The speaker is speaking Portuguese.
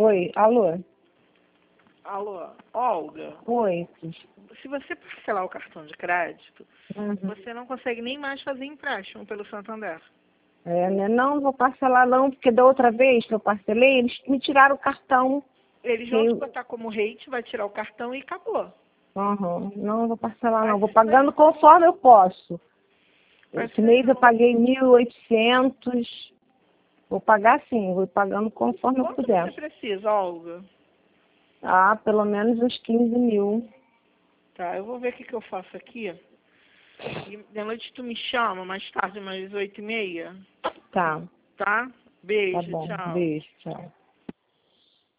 Oi, alô? Alô, Olga, Oi. se você parcelar o cartão de crédito, Uhum. você não consegue nem mais fazer empréstimo pelo Santander. É, né? Não vou parcelar não, porque da outra vez que eu parcelei, eles me tiraram o cartão. Eles vão te botar como rate, vai tirar o cartão e acabou. Uhum. Não vou parcelar não, Faz vou isso pagando aí. conforme eu posso. Faz Esse isso aí mês eu não. paguei 1.800. Vou pagar sim, vou pagando conforme eu Quanto puder. você precisa, Olga? Ah, pelo menos uns 15 mil. Tá, eu vou ver o que eu faço aqui. E de noite tu me chama, mais tarde, umas 8h30, Tá, tá? tá Beijo, bom. tchau. Beijo, tchau.